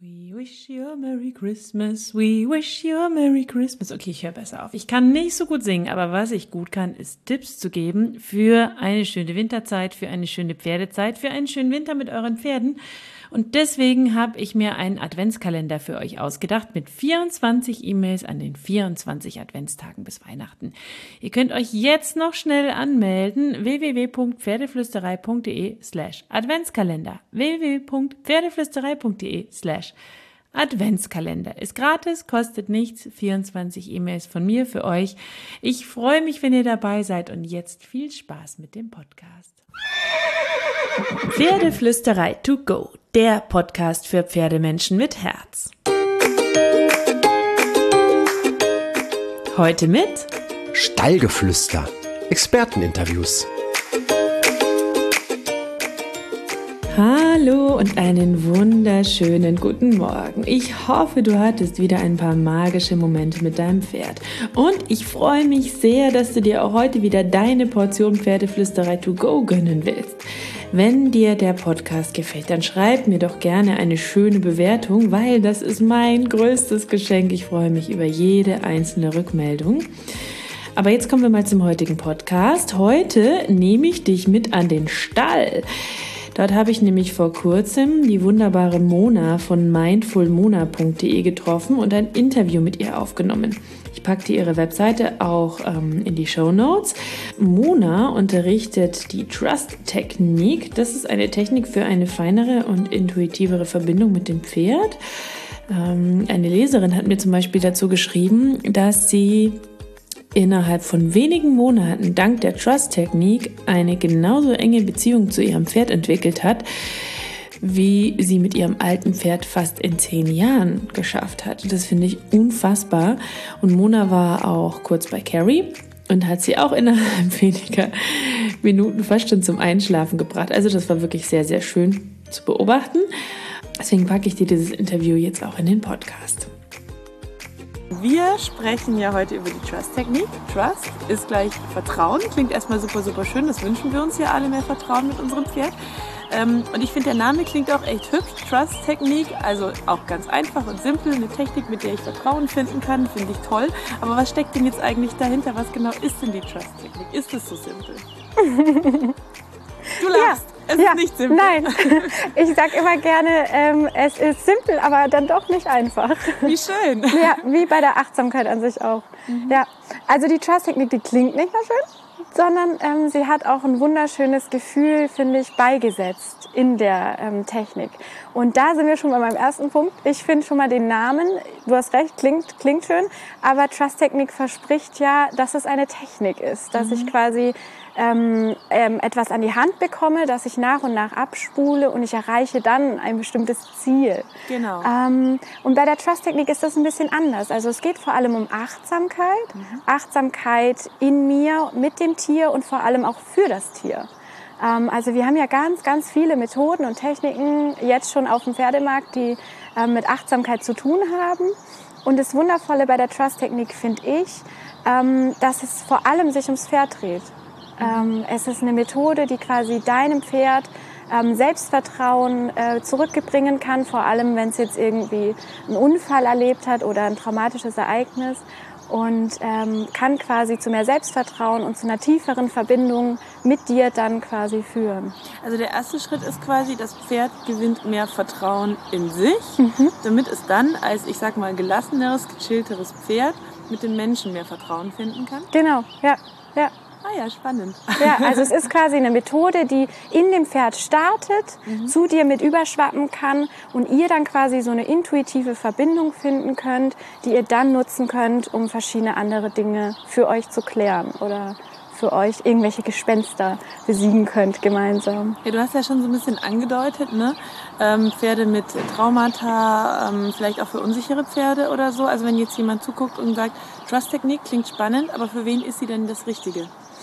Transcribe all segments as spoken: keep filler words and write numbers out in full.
We wish you a Merry Christmas, we wish you a Merry Christmas. Okay, ich höre besser auf. Ich kann nicht so gut singen, aber was ich gut kann, ist Tipps zu geben für eine schöne Winterzeit, für eine schöne Pferdezeit, für einen schönen Winter mit euren Pferden. Und deswegen habe ich mir einen Adventskalender für euch ausgedacht mit vierundzwanzig E-Mails an den vierundzwanzig Adventstagen bis Weihnachten. Ihr könnt euch jetzt noch schnell anmelden. w w w punkt pferdeflüsterei punkt d e slash Adventskalender. w w w punkt pferdeflüsterei punkt d e slash Adventskalender. Ist gratis, kostet nichts. vierundzwanzig E-Mails von mir für euch. Ich freue mich, wenn ihr dabei seid und jetzt viel Spaß mit dem Podcast. Pferdeflüsterei to go, der Podcast für Pferdemenschen mit Herz. Heute mit Stallgeflüster, Experteninterviews. Hallo und einen wunderschönen guten Morgen. Ich hoffe, du hattest wieder ein paar magische Momente mit deinem Pferd. Und ich freue mich sehr, dass du dir auch heute wieder deine Portion Pferdeflüsterei to go gönnen willst. Wenn dir der Podcast gefällt, dann schreib mir doch gerne eine schöne Bewertung, weil das ist mein größtes Geschenk. Ich freue mich über jede einzelne Rückmeldung. Aber jetzt kommen wir mal zum heutigen Podcast. Heute nehme ich dich mit an den Stall. Dort habe ich nämlich vor kurzem die wunderbare Mona von mindful mona punkt d e getroffen und ein Interview mit ihr aufgenommen. Ich packte ihre Webseite auch ähm, in die Shownotes. Mona unterrichtet die Trust-Technik. Das ist eine Technik für eine feinere und intuitivere Verbindung mit dem Pferd. Ähm, eine Leserin hat mir zum Beispiel dazu geschrieben, dass sie innerhalb von wenigen Monaten dank der Trust-Technik eine genauso enge Beziehung zu ihrem Pferd entwickelt hat, wie sie mit ihrem alten Pferd fast in zehn Jahren geschafft hat. Das finde ich unfassbar. Und Mona war auch kurz bei Carrie und hat sie auch innerhalb weniger Minuten fast schon zum Einschlafen gebracht. Also das war wirklich sehr, sehr schön zu beobachten. Deswegen packe ich dir dieses Interview jetzt auch in den Podcast. Wir sprechen ja heute über die Trust-Technik. Trust ist gleich Vertrauen. Klingt erstmal super, super schön. Das wünschen wir uns ja alle, mehr Vertrauen mit unserem Pferd. Und ich finde, der Name klingt auch echt hübsch. Trust-Technik, also auch ganz einfach und simpel. Eine Technik, mit der ich Vertrauen finden kann, finde ich toll. Aber was steckt denn jetzt eigentlich dahinter? Was genau ist denn die Trust-Technik? Ist es so simpel? Du lachst. Ja. Es ja, ist nicht simpel. Nein, ich sage immer gerne, ähm, es ist simpel, aber dann doch nicht einfach. Wie schön. Ja, wie bei der Achtsamkeit an sich auch. Mhm. Ja, also die Trust-Technik, die klingt nicht nur schön, sondern ähm, sie hat auch ein wunderschönes Gefühl, finde ich, beigesetzt in der ähm, Technik. Und da sind wir schon bei meinem ersten Punkt. Ich finde schon mal den Namen, du hast recht, klingt, klingt schön, aber Trust-Technik verspricht ja, dass es eine Technik ist, dass mhm. ich quasi Ähm, ähm, etwas an die Hand bekomme, das ich nach und nach abspule und ich erreiche dann ein bestimmtes Ziel. Genau. Ähm, und bei der Trust-Technik ist das ein bisschen anders. Also es geht vor allem um Achtsamkeit, mhm. Achtsamkeit in mir, mit dem Tier und vor allem auch für das Tier. Ähm, also wir haben ja ganz, ganz viele Methoden und Techniken jetzt schon auf dem Pferdemarkt, die ähm, mit Achtsamkeit zu tun haben. Und das Wundervolle bei der Trust-Technik finde ich, ähm, dass es vor allem sich ums Pferd dreht. Ähm, es ist eine Methode, die quasi deinem Pferd ähm, Selbstvertrauen äh, zurückbringen kann, vor allem wenn es jetzt irgendwie einen Unfall erlebt hat oder ein traumatisches Ereignis und ähm, kann quasi zu mehr Selbstvertrauen und zu einer tieferen Verbindung mit dir dann quasi führen. Also der erste Schritt ist quasi, das Pferd gewinnt mehr Vertrauen in sich, mhm. damit es dann als, ich sag mal, gelasseneres, gechillteres Pferd mit den Menschen mehr Vertrauen finden kann. Genau, ja, ja. Ah ja, spannend. Ja, also es ist quasi eine Methode, die in dem Pferd startet, mhm. zu dir mit überschwappen kann und ihr dann quasi so eine intuitive Verbindung finden könnt, die ihr dann nutzen könnt, um verschiedene andere Dinge für euch zu klären oder für euch irgendwelche Gespenster besiegen könnt gemeinsam. Ja, du hast ja schon so ein bisschen angedeutet, ne? Ähm, Pferde mit Traumata, ähm, vielleicht auch für unsichere Pferde oder so. Also wenn jetzt jemand zuguckt und sagt, Trust-Technik klingt spannend, aber für wen ist sie denn das Richtige?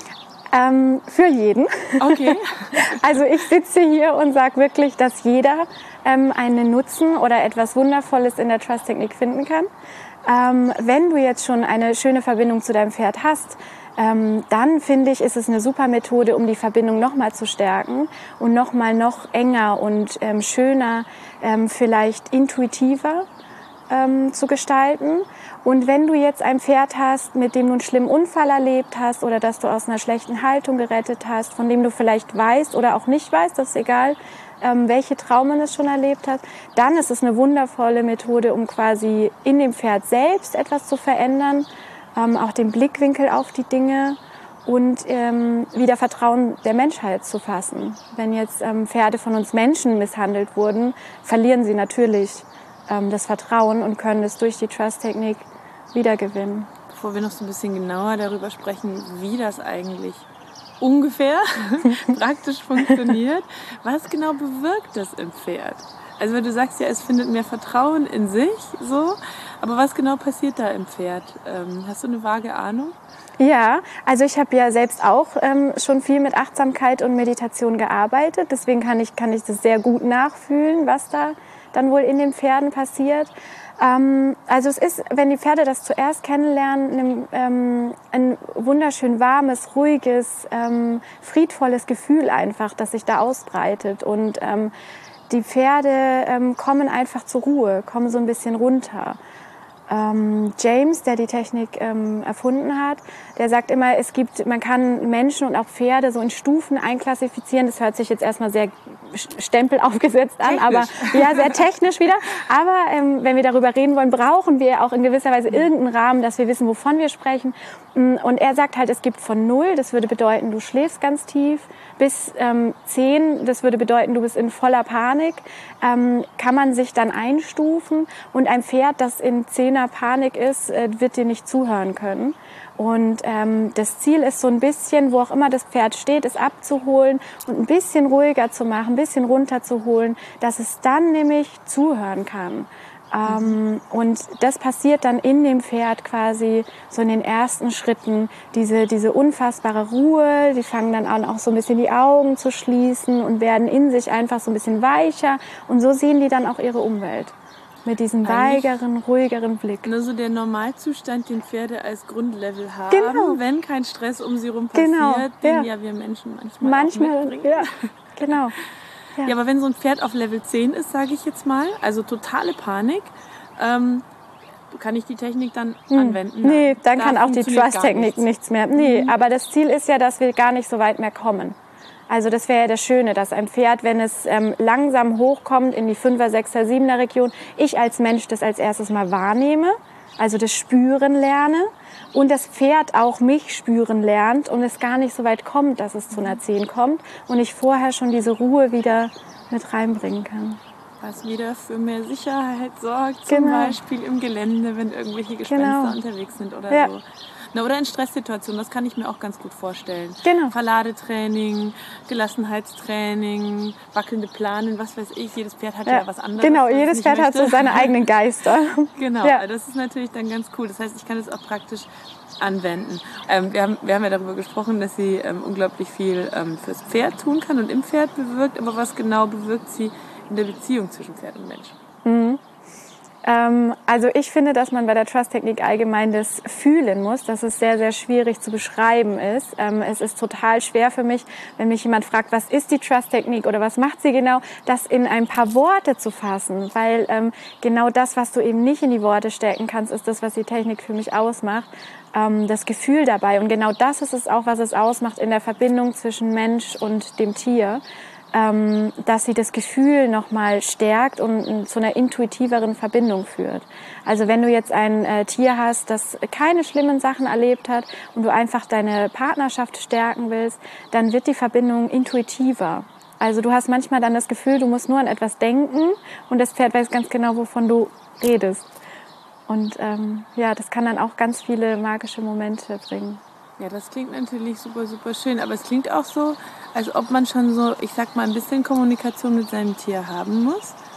Ähm, für jeden. Okay. Also ich sitze hier und sage wirklich, dass jeder ähm, einen Nutzen oder etwas Wundervolles in der Trust-Technik finden kann. Ähm, wenn du jetzt schon eine schöne Verbindung zu deinem Pferd hast, ähm, dann finde ich, ist es eine super Methode, um die Verbindung nochmal zu stärken und nochmal noch enger und ähm, schöner, ähm, vielleicht intuitiver ähm, zu gestalten. Und wenn du jetzt ein Pferd hast, mit dem du einen schlimmen Unfall erlebt hast oder das du aus einer schlechten Haltung gerettet hast, von dem du vielleicht weißt oder auch nicht weißt, das ist egal, ähm, welche Traumen es schon erlebt hat, dann ist es eine wundervolle Methode, um quasi in dem Pferd selbst etwas zu verändern, ähm, auch den Blickwinkel auf die Dinge und ähm, wieder Vertrauen der Menschheit zu fassen. Wenn jetzt ähm, Pferde von uns Menschen misshandelt wurden, verlieren sie natürlich ähm, das Vertrauen und können es durch die Trust-Technik wiedergewinnen. Bevor wir noch so ein bisschen genauer darüber sprechen, wie das eigentlich ungefähr praktisch funktioniert, was genau bewirkt das im Pferd? Also wenn du sagst ja, es findet mehr Vertrauen in sich, so, aber was genau passiert da im Pferd? Ähm, hast du eine vage Ahnung? Ja, also ich habe ja selbst auch ähm, schon viel mit Achtsamkeit und Meditation gearbeitet, deswegen kann ich, kann ich das sehr gut nachfühlen, was da dann wohl in den Pferden passiert. Ähm, also es ist, wenn die Pferde das zuerst kennenlernen, ein, ähm, ein wunderschön warmes, ruhiges, ähm, friedvolles Gefühl einfach, das sich da ausbreitet. Und ähm, die Pferde ähm, kommen einfach zur Ruhe, kommen so ein bisschen runter. Ähm, James, der die Technik ähm, erfunden hat, der sagt immer, es gibt, man kann Menschen und auch Pferde so in Stufen einklassifizieren. Das hört sich jetzt erstmal sehr Stempel aufgesetzt an, technisch. aber ja, sehr technisch wieder. Aber ähm, wenn wir darüber reden wollen, brauchen wir auch in gewisser Weise irgendeinen Rahmen, dass wir wissen, wovon wir sprechen. Und er sagt halt, es gibt von null, das würde bedeuten, du schläfst ganz tief, bis ähm, zehn, das würde bedeuten, du bist in voller Panik, ähm, kann man sich dann einstufen. Und ein Pferd, das in zehner Panik ist, äh, wird dir nicht zuhören können. Und ähm, das Ziel ist so ein bisschen, wo auch immer das Pferd steht, es abzuholen und ein bisschen ruhiger zu machen, ein bisschen runterzuholen, dass es dann nämlich zuhören kann. Ähm, und das passiert dann in dem Pferd quasi so in den ersten Schritten, diese, diese unfassbare Ruhe, die fangen dann an auch so ein bisschen die Augen zu schließen und werden in sich einfach so ein bisschen weicher und so sehen die dann auch ihre Umwelt. Mit diesem weigeren, ruhigeren Blick. Nur so der Normalzustand, den Pferde als Grundlevel haben, genau. Wenn kein Stress um sie rum passiert, genau. den ja. ja wir Menschen manchmal, manchmal auch mitbringen. Ja, genau. Ja. ja, aber wenn so ein Pferd auf Level zehn ist, sage ich jetzt mal, also totale Panik, ähm, kann ich die Technik dann hm. anwenden? Nee, dann da kann auch die Trust-Technik nichts. nichts mehr. Nee, mhm. aber das Ziel ist ja, dass wir gar nicht so weit mehr kommen. Also das wäre ja das Schöne, dass ein Pferd, wenn es ähm, langsam hochkommt in die fünfer, sechser, siebener Region, ich als Mensch das als erstes mal wahrnehme, also das Spüren lerne und das Pferd auch mich spüren lernt und es gar nicht so weit kommt, dass es zu einer zehn kommt und ich vorher schon diese Ruhe wieder mit reinbringen kann. Was wieder für mehr Sicherheit sorgt, zum genau. Beispiel im Gelände, wenn irgendwelche Gespenster genau. unterwegs sind oder ja. so. Na, oder in Stresssituationen, das kann ich mir auch ganz gut vorstellen. Genau. Verladetraining, Gelassenheitstraining, wackelnde Planen, was weiß ich. Jedes Pferd hat ja, ja was anderes. Genau, jedes Pferd möchte. hat so seine eigenen Geister. Genau, ja. Das ist natürlich dann ganz cool. Das heißt, ich kann das auch praktisch anwenden. Ähm, wir, haben, wir haben ja darüber gesprochen, dass sie ähm, unglaublich viel ähm, fürs Pferd tun kann und im Pferd bewirkt. Aber was genau bewirkt sie in der Beziehung zwischen Pferd und Mensch? Mhm. Also ich finde, dass man bei der Trust-Technik allgemein das fühlen muss, dass es sehr, sehr schwierig zu beschreiben ist. Es ist total schwer für mich, wenn mich jemand fragt, was ist die Trust-Technik oder was macht sie genau, das in ein paar Worte zu fassen. Weil genau das, was du eben nicht in die Worte stecken kannst, ist das, was die Technik für mich ausmacht. Das Gefühl dabei. Und genau das ist es auch, was es ausmacht in der Verbindung zwischen Mensch und dem Tier. Ähm, dass sie das Gefühl nochmal stärkt und zu einer intuitiveren Verbindung führt. Also wenn du jetzt ein äh, Tier hast, das keine schlimmen Sachen erlebt hat und du einfach deine Partnerschaft stärken willst, dann wird die Verbindung intuitiver. Also du hast manchmal dann das Gefühl, du musst nur an etwas denken und das Pferd weiß ganz genau, wovon du redest. Und ähm, ja, das kann dann auch ganz viele magische Momente bringen. Ja, das klingt natürlich super, super schön. Aber es klingt auch so, als ob man schon so, ich sag mal, ein bisschen Kommunikation mit seinem Tier haben muss.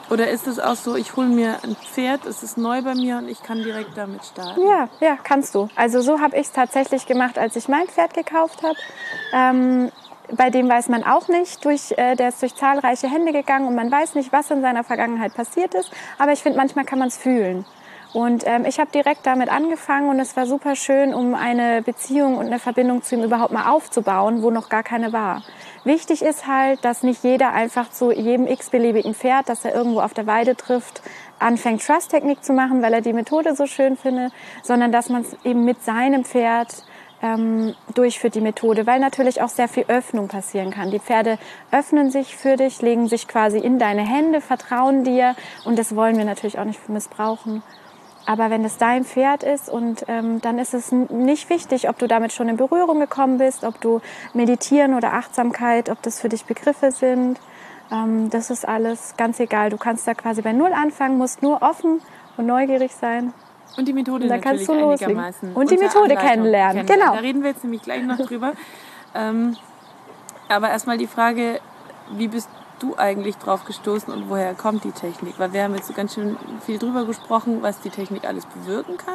Oder ist es auch so, ich hole mir ein Pferd, es ist neu bei mir und ich kann direkt damit starten? Ja, ja, kannst du. Also so habe ich es tatsächlich gemacht, als ich mein Pferd gekauft habe. Ähm, bei dem weiß man auch nicht, durch, äh, der ist durch zahlreiche Hände gegangen und man weiß nicht, was in seiner Vergangenheit passiert ist. Aber ich finde, manchmal kann man es fühlen. Und ähm, ich habe direkt damit angefangen und es war super schön, um eine Beziehung und eine Verbindung zu ihm überhaupt mal aufzubauen, wo noch gar keine war. Wichtig ist halt, dass nicht jeder einfach zu jedem x-beliebigen Pferd, das er irgendwo auf der Weide trifft, anfängt, Trust-Technik zu machen, weil er die Methode so schön findet, sondern dass man es eben mit seinem Pferd ähm, durchführt, die Methode, weil natürlich auch sehr viel Öffnung passieren kann. Die Pferde öffnen sich für dich, legen sich quasi in deine Hände, vertrauen dir und das wollen wir natürlich auch nicht missbrauchen. Aber wenn es dein Pferd ist und ähm, dann ist es nicht wichtig, ob du damit schon in Berührung gekommen bist, ob du Meditieren oder Achtsamkeit, ob das für dich Begriffe sind. Ähm, das ist alles ganz egal. Du kannst da quasi bei Null anfangen, musst nur offen und neugierig sein. Und die Methode und dann natürlich kannst du einigermaßen. Und die Methode kennenlernen. kennenlernen. Genau. Da reden wir jetzt nämlich gleich noch drüber. ähm, aber erstmal die Frage, wie bist du eigentlich drauf gestoßen und woher kommt die Technik? Weil wir haben jetzt so ganz schön viel drüber gesprochen, was die Technik alles bewirken kann.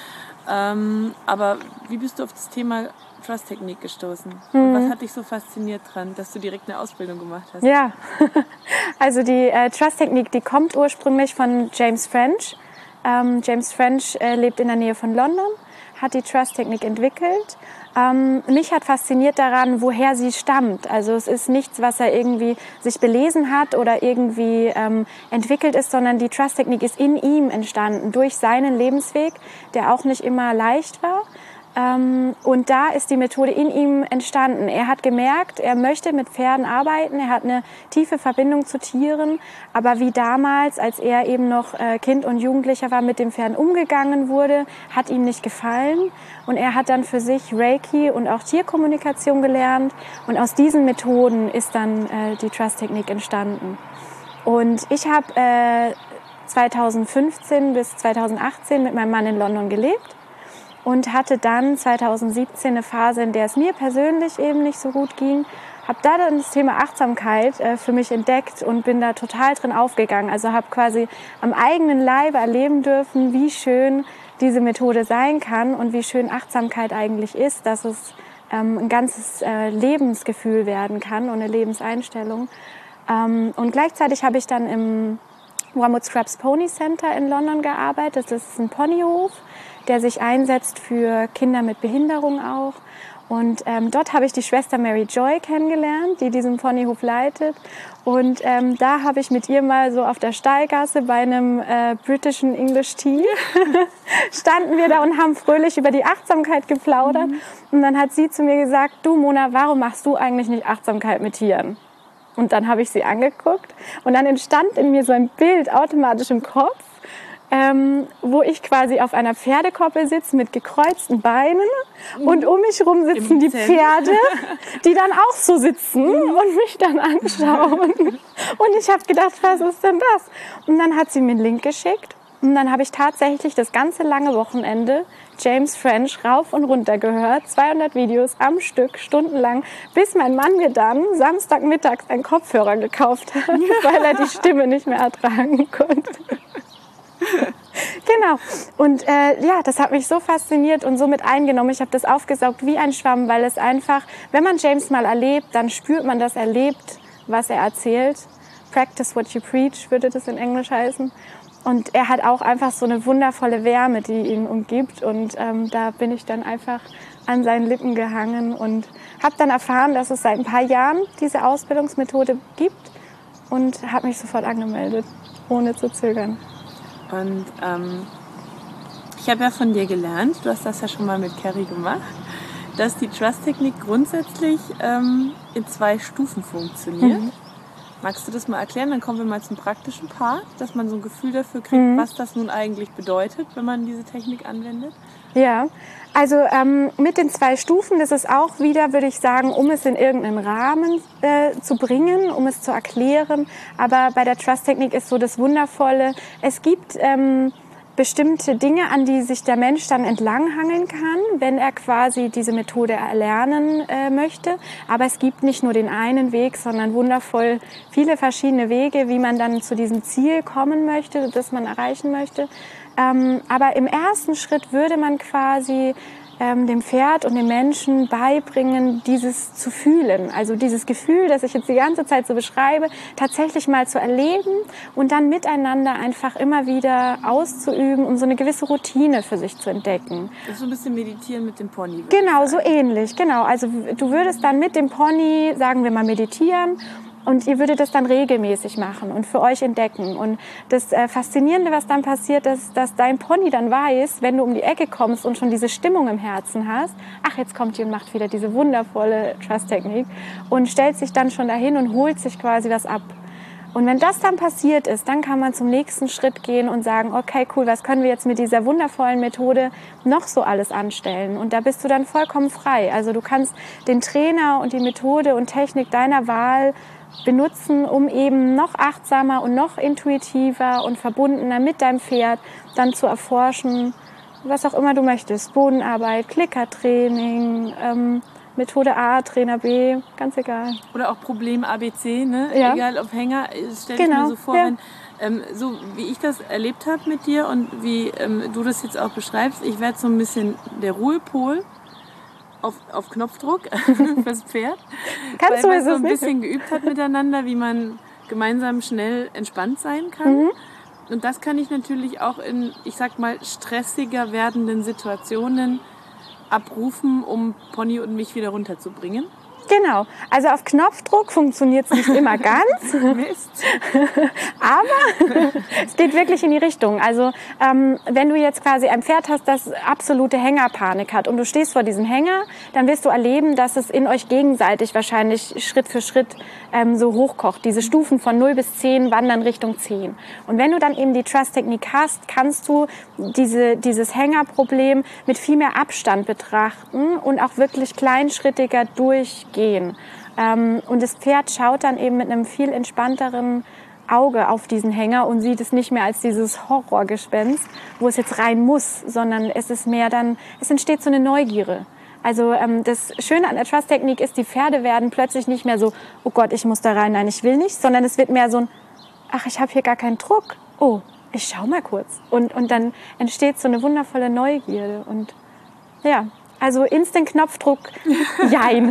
Ähm, aber wie bist du auf das Thema Trust-Technik gestoßen? Mhm. Und was hat dich so fasziniert dran, dass du direkt eine Ausbildung gemacht hast? Ja, also die äh, Trust-Technik, die kommt ursprünglich von James French. Ähm, James French äh, lebt in der Nähe von London, hat die Trust-Technik entwickelt. Ähm, mich hat fasziniert daran, woher sie stammt. Also es ist nichts, was er irgendwie sich belesen hat oder irgendwie ähm, entwickelt ist, sondern die Trust-Technik ist in ihm entstanden, durch seinen Lebensweg, der auch nicht immer leicht war. Ähm, und da ist die Methode in ihm entstanden. Er hat gemerkt, er möchte mit Pferden arbeiten, er hat eine tiefe Verbindung zu Tieren, aber wie damals, als er eben noch äh, Kind und Jugendlicher war, mit den Pferden umgegangen wurde, hat ihm nicht gefallen. Und er hat dann für sich Reiki und auch Tierkommunikation gelernt. Und aus diesen Methoden ist dann äh, die Trust-Technik entstanden. Und ich habe äh, zweitausendfünfzehn bis zweitausendachtzehn mit meinem Mann in London gelebt. Und hatte dann zweitausendsiebzehn eine Phase, in der es mir persönlich eben nicht so gut ging. Habe da dann das Thema Achtsamkeit äh, für mich entdeckt und bin da total drin aufgegangen. Also habe quasi am eigenen Leibe erleben dürfen, wie schön diese Methode sein kann und wie schön Achtsamkeit eigentlich ist, dass es ähm, ein ganzes äh, Lebensgefühl werden kann und eine Lebenseinstellung. Ähm, und gleichzeitig habe ich dann im Wormwood Scrubs Pony Center in London gearbeitet. Das ist ein Ponyhof, der sich einsetzt für Kinder mit Behinderung auch. Und ähm, dort habe ich die Schwester Mary Joy kennengelernt, die diesen Ponyhof leitet. Und ähm, da habe ich mit ihr mal so auf der Stallgasse bei einem äh, britischen English Tea standen wir da und haben fröhlich über die Achtsamkeit geplaudert. Mhm. Und dann hat sie zu mir gesagt, du Mona, warum machst du eigentlich nicht Achtsamkeit mit Tieren? Und dann habe ich sie angeguckt und dann entstand in mir so ein Bild automatisch im Kopf, ähm, wo ich quasi auf einer Pferdekoppel sitze mit gekreuzten Beinen und um mich herum sitzen Im die Zelt. Pferde, die dann auch so sitzen und mich dann anschauen. Und ich habe gedacht, was ist denn das? Und dann hat sie mir einen Link geschickt und dann habe ich tatsächlich das ganze lange Wochenende James French rauf und runter gehört, zweihundert Videos am Stück, stundenlang, bis mein Mann mir dann Samstagmittags einen Kopfhörer gekauft hat, weil er die Stimme nicht mehr ertragen konnte. Genau. Und äh, ja, das hat mich so fasziniert und so mit eingenommen. Ich habe das aufgesaugt wie ein Schwamm, weil es einfach, wenn man James mal erlebt, dann spürt man, dass er lebt, was er erzählt. Practice what you preach, würde das in Englisch heißen. Und er hat auch einfach so eine wundervolle Wärme, die ihn umgibt. Und ähm, da bin ich dann einfach an seinen Lippen gehangen und habe dann erfahren, dass es seit ein paar Jahren diese Ausbildungsmethode gibt und habe mich sofort angemeldet, ohne zu zögern. Und ähm, ich habe ja von dir gelernt, du hast das ja schon mal mit Carrie gemacht, dass die Trust-Technik grundsätzlich ähm, in zwei Stufen funktioniert. Mhm. Magst du das mal erklären? Dann kommen wir mal zum praktischen Part, dass man so ein Gefühl dafür kriegt, mhm. was das nun eigentlich bedeutet, wenn man diese Technik anwendet. Ja, also ähm, mit den zwei Stufen, das ist auch wieder, würde ich sagen, um es in irgendeinen Rahmen äh, zu bringen, um es zu erklären. Aber bei der Trust-Technik ist so das Wundervolle, es gibt ähm, bestimmte Dinge, an die sich der Mensch dann entlanghangeln kann, wenn er quasi diese Methode erlernen äh, möchte. Aber es gibt nicht nur den einen Weg, sondern wundervoll viele verschiedene Wege, wie man dann zu diesem Ziel kommen möchte, das man erreichen möchte. Ähm, aber im ersten Schritt würde man quasi ähm, dem Pferd und dem Menschen beibringen, dieses zu fühlen. Also dieses Gefühl, das ich jetzt die ganze Zeit so beschreibe, tatsächlich mal zu erleben und dann miteinander einfach immer wieder auszuüben, um so eine gewisse Routine für sich zu entdecken. Das ist so ein bisschen meditieren mit dem Pony. Genau, so ähnlich. Genau. Also du würdest dann mit dem Pony, sagen wir mal, meditieren. Und ihr würdet das dann regelmäßig machen und für euch entdecken. Und das äh, Faszinierende, was dann passiert, ist, dass dein Pony dann weiß, wenn du um die Ecke kommst und schon diese Stimmung im Herzen hast, ach, jetzt kommt die und macht wieder diese wundervolle Trust-Technik und stellt sich dann schon dahin und holt sich quasi was ab. Und wenn das dann passiert ist, dann kann man zum nächsten Schritt gehen und sagen, okay, cool, was können wir jetzt mit dieser wundervollen Methode noch so alles anstellen? Und da bist du dann vollkommen frei. Also du kannst den Trainer und die Methode und Technik deiner Wahl benutzen, um eben noch achtsamer und noch intuitiver und verbundener mit deinem Pferd dann zu erforschen, was auch immer du möchtest. Bodenarbeit, Klickertraining, ähm, Methode A, Trainer B, ganz egal. Oder auch Problem A B C, ne? Ja. Egal ob Hänger, stelle Genau. ich mir so vor, Ja. wenn, ähm, so wie ich das erlebt habe mit dir und wie ähm, du das jetzt auch beschreibst, ich werde so ein bisschen der Ruhepol. Auf, auf Knopfdruck fürs Pferd, Kannst weil du man es so ein nicht? bisschen geübt hat miteinander, wie man gemeinsam schnell entspannt sein kann. Mhm. Und das kann ich natürlich auch in, ich sag mal, stressiger werdenden Situationen abrufen, um Pony und mich wieder runterzubringen. Genau. Also auf Knopfdruck funktioniert es nicht immer ganz. Mist. Aber es geht wirklich in die Richtung. Also ähm, wenn du jetzt quasi ein Pferd hast, das absolute Hängerpanik hat und du stehst vor diesem Hänger, dann wirst du erleben, dass es in euch gegenseitig wahrscheinlich Schritt für Schritt ähm, so hochkocht. Diese Stufen von null bis zehn wandern Richtung zehn. Und wenn du dann eben die Trust-Technik hast, kannst du diese, dieses Hängerproblem mit viel mehr Abstand betrachten und auch wirklich kleinschrittiger durchgehen. Gehen. Ähm, und das Pferd schaut dann eben mit einem viel entspannteren Auge auf diesen Hänger und sieht es nicht mehr als dieses Horrorgespenst, wo es jetzt rein muss, sondern es ist mehr dann, es entsteht so eine Neugierde. Also ähm, das Schöne an der Trust-Technik ist, die Pferde werden plötzlich nicht mehr so, oh Gott, ich muss da rein, nein, ich will nicht, sondern es wird mehr so ein, ach, ich habe hier gar keinen Druck, oh, ich schau mal kurz. Und, und dann entsteht so eine wundervolle Neugierde und ja, also Instant-Knopfdruck, jein.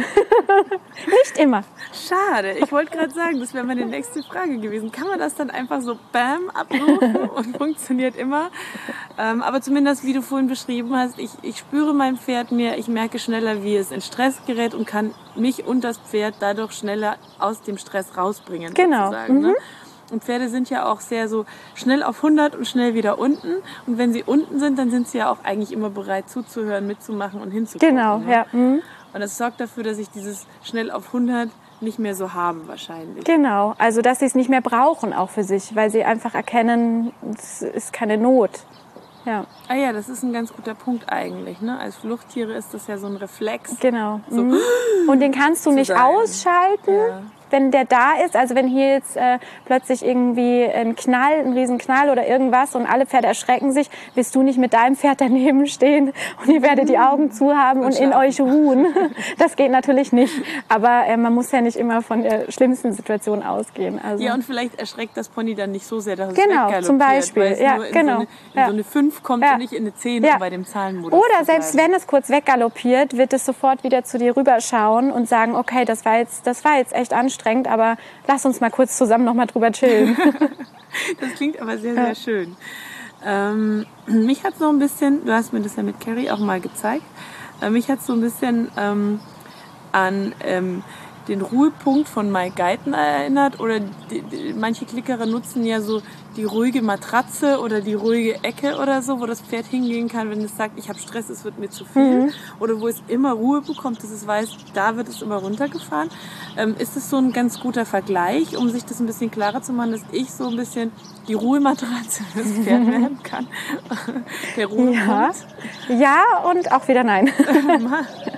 Nicht immer. Schade, ich wollte gerade sagen, das wäre meine nächste Frage gewesen. Kann man das dann einfach so bam abrufen und funktioniert immer? Ähm, aber zumindest, wie du vorhin beschrieben hast, ich, ich spüre mein Pferd mehr, ich merke schneller, wie es in Stress gerät und kann mich und das Pferd dadurch schneller aus dem Stress rausbringen. Genau. Sozusagen, Mhm. ne? Und Pferde sind ja auch sehr so schnell auf hundert und schnell wieder unten. Und wenn sie unten sind, dann sind sie ja auch eigentlich immer bereit zuzuhören, mitzumachen und hinzugucken. Genau, ne? ja. Mhm. Und das sorgt dafür, dass ich dieses schnell auf hundert nicht mehr so haben wahrscheinlich. Genau, also dass sie es nicht mehr brauchen auch für sich, weil sie einfach erkennen, es ist keine Not. Ja, Ah ja, das ist ein ganz guter Punkt eigentlich. Ne? Als Fluchttiere ist das ja so ein Reflex. genau. So, Mhm. Und den kannst du zu nicht sein. ausschalten, Ja. wenn der da ist. Also wenn hier jetzt äh, plötzlich irgendwie ein Knall, ein Riesenknall oder irgendwas und alle Pferde erschrecken sich, wirst du nicht mit deinem Pferd daneben stehen und ihr werdet die Augen zu haben und, Und in schlafen. euch ruhen. Das geht natürlich nicht. Aber äh, man muss ja nicht immer von der schlimmsten Situation ausgehen. Also. Ja, und vielleicht erschreckt das Pony dann nicht so sehr, dass es Genau, weggaloppiert, zum Beispiel. weil es Ja, nur in, genau. so eine, in Ja. so eine fünf kommt Ja. und nicht in eine zehn, Ja. um bei dem Zahlenmodus Oder zu selbst bleiben. wenn es kurz weggaloppiert, wird es sofort wieder zu dir rüberschauen und sagen, okay, das war jetzt, das war jetzt echt anstrengend, aber lass uns mal kurz zusammen noch mal drüber chillen. Das klingt aber sehr, sehr schön. Ähm, mich hat so ein bisschen, du hast mir das ja mit Carrie auch mal gezeigt, äh, mich hat so ein bisschen ähm, an ähm, den Ruhepunkt von Mike Guyton erinnert. Oder die, die, manche Klickerer nutzen ja so die ruhige Matratze oder die ruhige Ecke oder so, wo das Pferd hingehen kann, wenn es sagt, ich habe Stress, es wird mir zu viel. Mhm. Oder wo es immer Ruhe bekommt, dass es weiß, da wird es immer runtergefahren. Ähm, ist das so ein ganz guter Vergleich, um sich das ein bisschen klarer zu machen, dass ich so ein bisschen die Ruhematratze fürs Pferd werden kann? Der Ruhepunkt. Ja. Ja und auch wieder nein.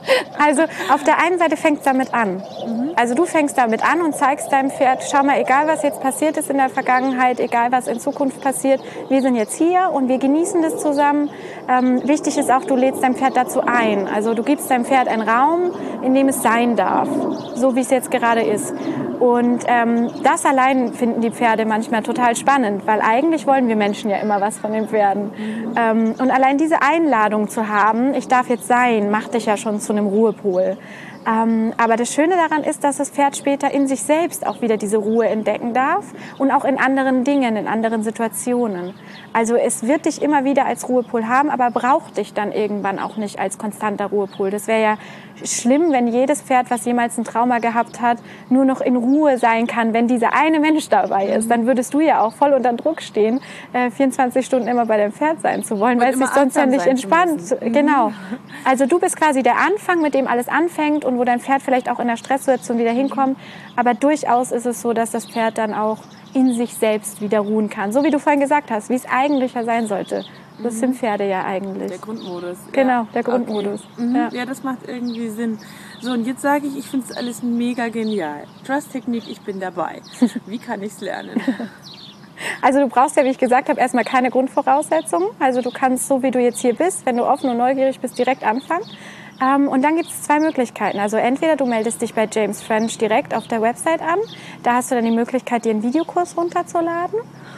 Also auf der einen Seite fängt es damit an. Mhm. Also du fängst damit an und zeigst deinem Pferd, schau mal, egal was jetzt passiert ist in der Vergangenheit, egal was in Zukunft passiert, wir sind jetzt hier und wir genießen das zusammen. Ähm, wichtig ist auch, du lädst dein Pferd dazu ein. Also du gibst deinem Pferd einen Raum, in dem es sein darf, so wie es jetzt gerade ist. Und ähm, das allein finden die Pferde manchmal total spannend, weil eigentlich wollen wir Menschen ja immer was von den Pferden. Mhm. Ähm, und allein diese Einladung zu haben, ich darf jetzt sein, macht dich ja schon zu einem Ruhepol. Ähm, aber das Schöne daran ist, dass das Pferd später in sich selbst auch wieder diese Ruhe entdecken darf und auch in anderen Dingen, in anderen Situationen. Also es wird dich immer wieder als Ruhepol haben, aber braucht dich dann irgendwann auch nicht als konstanter Ruhepol. Das wäre ja schlimm, wenn jedes Pferd, was jemals ein Trauma gehabt hat, nur noch in Ruhe sein kann, wenn dieser eine Mensch dabei ist. Dann würdest du ja auch voll unter Druck stehen, äh, vierundzwanzig Stunden immer bei deinem Pferd sein zu wollen, weil es sich sonst ja nicht entspannt. Genau. Also du bist quasi der Anfang, mit dem alles anfängt und wo dein Pferd vielleicht auch in der Stresssituation wieder hinkommt. Aber durchaus ist es so, dass das Pferd dann auch in sich selbst wieder ruhen kann. So wie du vorhin gesagt hast, wie es eigentlich ja sein sollte. Das sind Pferde ja eigentlich. Der Grundmodus. Genau, ja. der Grundmodus. Okay. Mhm. Ja. ja, das macht irgendwie Sinn. So, und jetzt sage ich, ich finde es alles mega genial. Trust-Technik, ich bin dabei. Wie kann ich es lernen? Also du brauchst ja, wie ich gesagt habe, erstmal keine Grundvoraussetzungen. Also du kannst, so wie du jetzt hier bist, wenn du offen und neugierig bist, direkt anfangen. Ähm, und dann gibt es zwei Möglichkeiten. Also entweder du meldest dich bei James French direkt auf der Website an. Da hast du dann die Möglichkeit, dir einen Videokurs runterzuladen.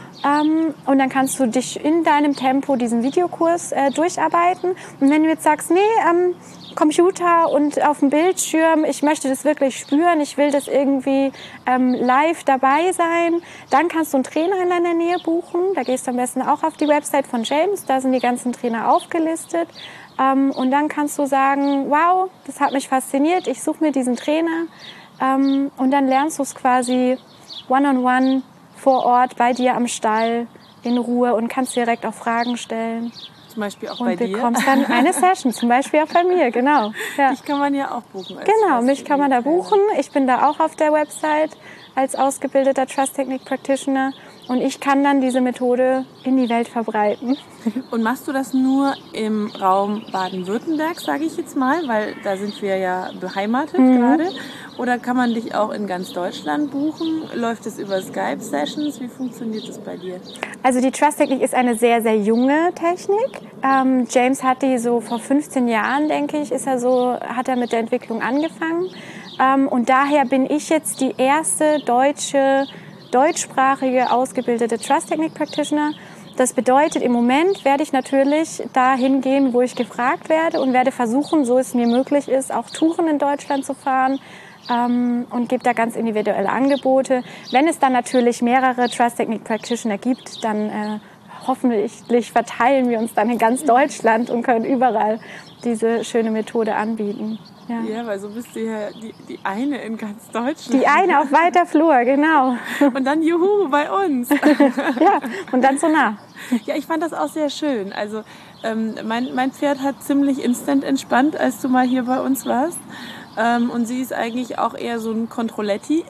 Ähm, und dann kannst du dich in deinem Tempo diesen Videokurs äh, durcharbeiten. Und wenn du jetzt sagst, nee, ähm, Computer und auf dem Bildschirm, ich möchte das wirklich spüren, ich will das irgendwie ähm, live dabei sein, dann kannst du einen Trainer in deiner Nähe buchen. Da gehst du am besten auch auf die Website von James, da sind die ganzen Trainer aufgelistet. Ähm, und dann kannst du sagen, wow, das hat mich fasziniert, ich suche mir diesen Trainer. Ähm, und dann lernst du es quasi one-on-one vor Ort bei dir am Stall in Ruhe und kannst direkt auch Fragen stellen. Zum Beispiel auch und bei dir? Und bekommst dann eine Session, zum Beispiel auch bei mir, genau. Ja. Dich kann man ja auch buchen. Als genau, mich kann man da buchen. Ich bin da auch auf der Website als ausgebildeter Trust-Technik-Practitioner und ich kann dann diese Methode in die Welt verbreiten. Und machst du das nur im Raum Baden-Württemberg, sage ich jetzt mal, weil da sind wir ja beheimatet mhm. gerade? Oder kann man dich auch in ganz Deutschland buchen? Läuft es über Skype-Sessions? Wie funktioniert das bei dir? Also die Trust-Technik ist eine sehr, sehr junge Technik. Ähm, James hat die so vor fünfzehn Jahren, denke ich, ist er so, hat er mit der Entwicklung angefangen. Ähm, und daher bin ich jetzt die erste deutsche, deutschsprachige, ausgebildete Trust-Technik-Practitioner. Das bedeutet, im Moment werde ich natürlich dahin gehen, wo ich gefragt werde und werde versuchen, so es mir möglich ist, auch Touren in Deutschland zu fahren. Ähm, und gebe da ganz individuelle Angebote. Wenn es dann natürlich mehrere Trust-Technik-Practitioner gibt, dann äh, hoffentlich verteilen wir uns dann in ganz Deutschland und können überall diese schöne Methode anbieten. Ja, ja, weil so bist du ja die, die eine in ganz Deutschland. Die eine auf weiter Flur, genau. Und dann juhu bei uns. Ja, und dann so nah. Ja, ich fand das auch sehr schön. Also ähm, mein, mein Pferd hat ziemlich instant entspannt, als du mal hier bei uns warst. Ähm, und sie ist eigentlich auch eher so ein Controletti.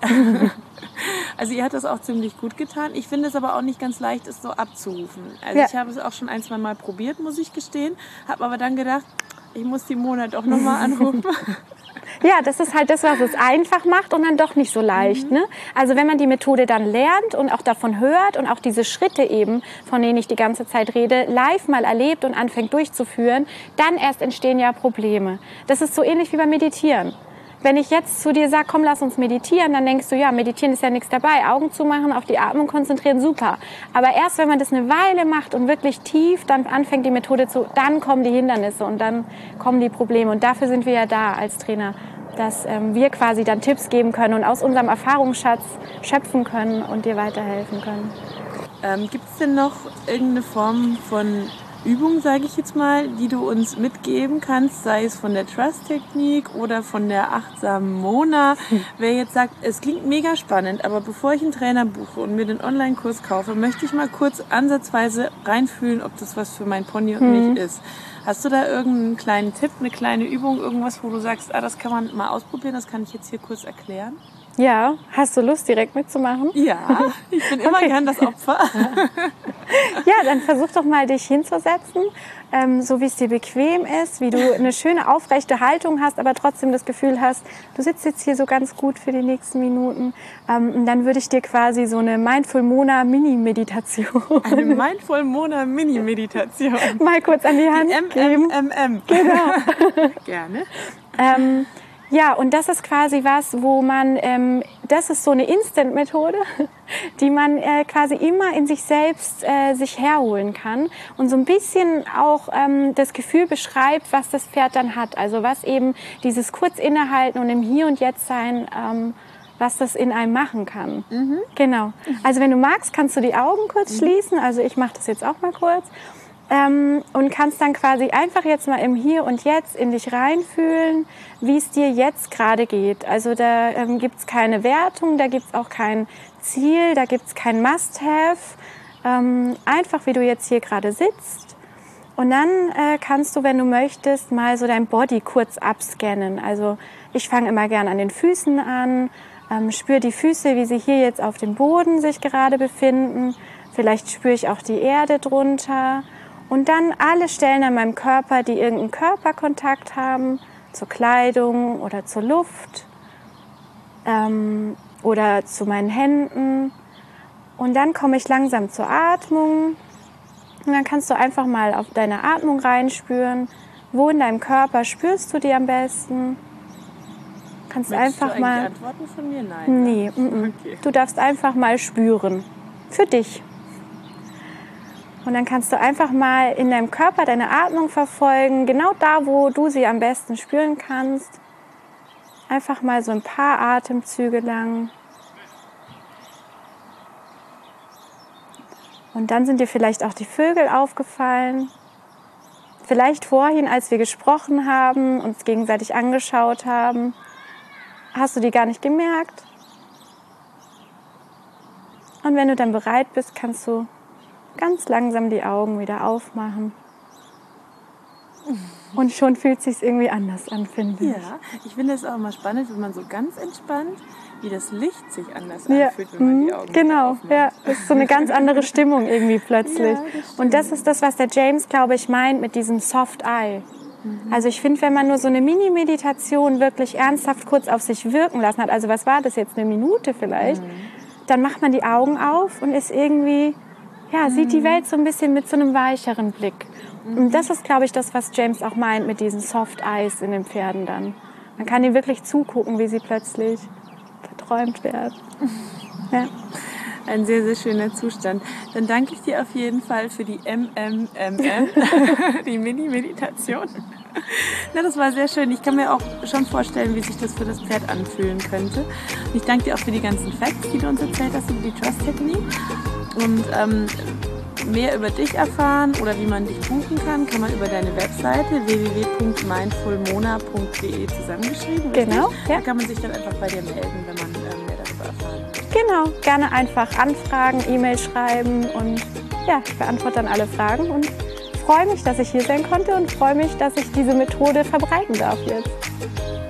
Also ihr hat das auch ziemlich gut getan. Ich finde es aber auch nicht ganz leicht, es so abzurufen. Also ja. Ich habe es auch schon ein, zwei Mal probiert, muss ich gestehen. Habe aber dann gedacht, ich muss die Mona doch nochmal anrufen. Ja, das ist halt das, was es einfach macht und dann doch nicht so leicht. Mhm. Ne? Also wenn man die Methode dann lernt und auch davon hört und auch diese Schritte eben, von denen ich die ganze Zeit rede, live mal erlebt und anfängt durchzuführen, dann erst entstehen ja Probleme. Das ist so ähnlich wie beim Meditieren. Wenn ich jetzt zu dir sage, komm, lass uns meditieren, dann denkst du, ja, meditieren ist ja nichts dabei. Augen zumachen, auf die Atmung konzentrieren, super. Aber erst, wenn man das eine Weile macht und wirklich tief dann anfängt, die Methode zu, dann kommen die Hindernisse und dann kommen die Probleme. Und dafür sind wir ja da als Trainer, dass ähm, wir quasi dann Tipps geben können und aus unserem Erfahrungsschatz schöpfen können und dir weiterhelfen können. Ähm, gibt es denn noch irgendeine Form von Übung, sage ich jetzt mal, die du uns mitgeben kannst, sei es von der Trust-Technik oder von der achtsamen Mona. Hm. Wer jetzt sagt, es klingt mega spannend, aber bevor ich einen Trainer buche und mir den Online-Kurs kaufe, möchte ich mal kurz ansatzweise reinfühlen, ob das was für mein Pony und hm. mich ist. Hast du da irgendeinen kleinen Tipp, eine kleine Übung, irgendwas, wo du sagst, ah, das kann man mal ausprobieren, das kann ich jetzt hier kurz erklären? Ja, hast du Lust, direkt mitzumachen? Ja, ich bin immer okay. gern das Opfer. Ja, dann versuch doch mal, dich hinzusetzen, ähm, so wie es dir bequem ist, wie du eine schöne aufrechte Haltung hast, aber trotzdem das Gefühl hast, du sitzt jetzt hier so ganz gut für die nächsten Minuten. Ähm, und dann würde ich dir quasi so eine Mindful Mona Mini-Meditation. Eine Mindful Mona Mini-Meditation. Mal kurz an die Hand die M geben. M M M. Genau. Gerne. Ähm, ja, und das ist quasi was, wo man, ähm, das ist so eine Instant-Methode, die man äh, quasi immer in sich selbst äh, sich herholen kann und so ein bisschen auch ähm, das Gefühl beschreibt, was das Pferd dann hat. Also was eben dieses kurz innehalten und im Hier und Jetzt sein, ähm, was das in einem machen kann. Mhm. Genau. Also wenn du magst, kannst du die Augen kurz mhm. schließen. Also ich mache das jetzt auch mal kurz. Ähm, und kannst dann quasi einfach jetzt mal im Hier und Jetzt in dich reinfühlen, wie es dir jetzt gerade geht. Also da ähm, gibt es keine Wertung, da gibt es auch kein Ziel, da gibt es kein Must-Have. Ähm, einfach wie du jetzt hier gerade sitzt. Und dann äh, kannst du, wenn du möchtest, mal so dein Body kurz abscannen. Also ich fange immer gern an den Füßen an, ähm, spüre die Füße, wie sie hier jetzt auf dem Boden sich gerade befinden. Vielleicht spüre ich auch die Erde drunter. Und dann alle Stellen an meinem Körper, die irgendeinen Körperkontakt haben, zur Kleidung oder zur Luft ähm, oder zu meinen Händen. Und dann komme ich langsam zur Atmung. Und dann kannst du einfach mal auf deine Atmung reinspüren. Wo in deinem Körper spürst du die am besten? Kannst Möchtest einfach du mal. Antworten von mir? Nein. Nee, ne? m -m. Okay. Du darfst einfach mal spüren. Für dich. Und dann kannst du einfach mal in deinem Körper deine Atmung verfolgen, genau da, wo du sie am besten spüren kannst. Einfach mal so ein paar Atemzüge lang. Und dann sind dir vielleicht auch die Vögel aufgefallen. Vielleicht vorhin, als wir gesprochen haben, uns gegenseitig angeschaut haben, hast du die gar nicht gemerkt. Und wenn du dann bereit bist, kannst du ganz langsam die Augen wieder aufmachen. Und schon fühlt es sich irgendwie anders an, finde ich. Ja, ich finde es auch immer spannend, wenn man so ganz entspannt, wie das Licht sich anders Ja, anfühlt, wenn man die Augen wieder genau, aufmacht. ja, das ist so eine ganz andere Stimmung irgendwie plötzlich. Ja, das und das ist das, was der James, glaube ich, meint mit diesem Soft Eye. Mhm. Also ich finde, wenn man nur so eine Mini-Meditation wirklich ernsthaft kurz auf sich wirken lassen hat, also was war das jetzt, eine Minute vielleicht, mhm. dann macht man die Augen auf und ist irgendwie, ja, mhm. sieht die Welt so ein bisschen mit so einem weicheren Blick. Mhm. Und das ist, glaube ich, das, was James auch meint mit diesen Soft Eyes in den Pferden dann. Man kann ihnen wirklich zugucken, wie sie plötzlich verträumt werden. Ja. Ein sehr, sehr schöner Zustand. Dann danke ich dir auf jeden Fall für die M M M M, die Mini-Meditation. Na, das war sehr schön. Ich kann mir auch schon vorstellen, wie sich das für das Pferd anfühlen könnte. Und ich danke dir auch für die ganzen Facts, die du uns erzählt hast über die Trust-Technik. Und ähm, mehr über dich erfahren oder wie man dich buchen kann, kann man über deine Webseite w w w punkt mindful mona punkt d e zusammengeschrieben. Genau, ja. Da kann man sich dann einfach bei dir melden, wenn man ähm, mehr darüber erfahren möchte. Genau, gerne einfach anfragen, E-Mail schreiben und ja, ich beantworte dann alle Fragen und freue mich, dass ich hier sein konnte und freue mich, dass ich diese Methode verbreiten darf jetzt.